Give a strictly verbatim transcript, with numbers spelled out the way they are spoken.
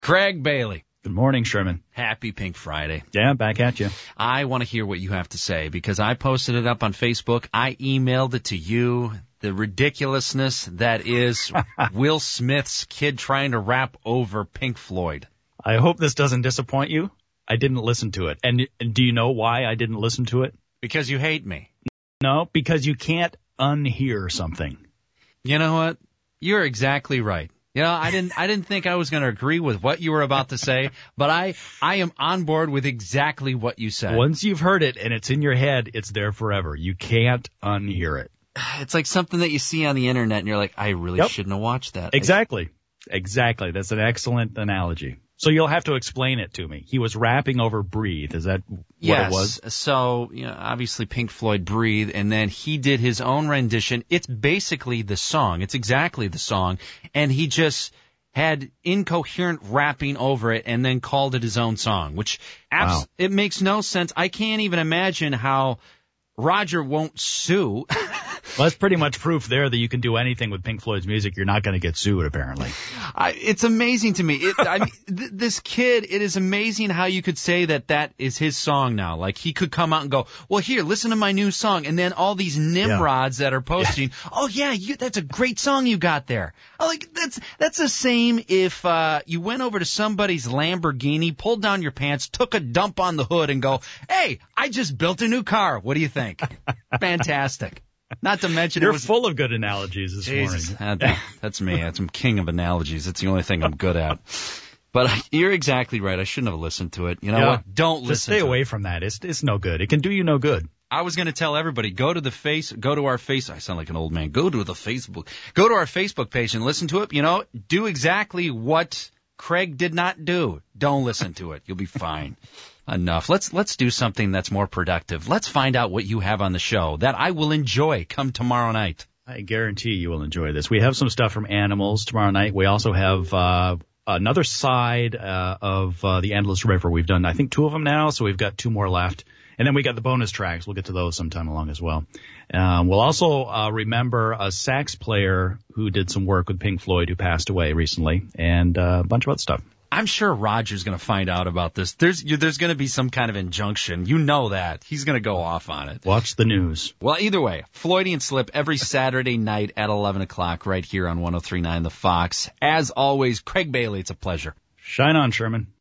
Craig Bailey. Good morning, Sherman. Happy Pink Friday. Yeah, back at you. I want to hear what you have to say because I posted it up on Facebook. I emailed it to you. The ridiculousness that is Will Smith's kid trying to rap over Pink Floyd. I hope this doesn't disappoint you. I didn't listen to it. And, and do you know why I didn't listen to it? Because you hate me. No, because you can't unhear something. You know what? You're exactly right. You know, I didn't I didn't think I was going to agree with what you were about to say, but I I am on board with exactly what you said. Once you've heard it and it's in your head, it's there forever. You can't unhear it. It's like something that you see on the internet and you're like, I really yep. shouldn't have watched that. Exactly. Exactly. That's an excellent analogy. So you'll have to explain it to me. He was rapping over Breathe. Is that what yes. it was? So, you know, obviously Pink Floyd Breathe, and then he did his own rendition. It's basically the song. It's exactly the song. And he just had incoherent rapping over it and then called it his own song, which abs- wow. it makes no sense. I can't even imagine how Roger won't sue. Well, that's pretty much proof there that you can do anything with Pink Floyd's music. You're not going to get sued, apparently. I, it's amazing to me. It, I mean, th- this kid, it is amazing how you could say that that is his song now. Like, he could come out and go, well, here, listen to my new song. And then all these nimrods yeah. that are posting, yeah. oh, yeah, you, that's a great song you got there. Oh, like, that's that's the same if uh, you went over to somebody's Lamborghini, pulled down your pants, took a dump on the hood, and go, hey, I just built a new car. What do you think? Fantastic. Not to mention, you're it was, full of good analogies this Jesus, morning. That, that's me. That's I'm king of analogies. That's the only thing I'm good at. But I, you're exactly right. I shouldn't have listened to it. You know yeah. what? Don't Just listen. Stay to away it. from that. It's it's no good. It can do you no good. I was going to tell everybody, go to the face, go to our face. I sound like an old man. Go to the Facebook. Go to our Facebook page and listen to it. You know, do exactly what Craig did not do. Don't listen to it. You'll be fine. Enough. Let's let's do something that's more productive. Let's find out what you have on the show that I will enjoy come tomorrow night. I guarantee you will enjoy this. We have some stuff from Animals tomorrow night. We also have uh another side uh, of uh, the Endless River. We've done, I think, two of them now, so we've got two more left. And then we got the bonus tracks. We'll get to those sometime along as well. Um, we'll also uh, remember a sax player who did some work with Pink Floyd who passed away recently, and uh, a bunch of other stuff. I'm sure Roger's going to find out about this. There's there's going to be some kind of injunction. You know that. He's going to go off on it. Watch the news. Well, either way, Floydian Slip every Saturday night at eleven o'clock right here on one oh three point nine The Fox. As always, Craig Bailey, it's a pleasure. Shine on, Sherman.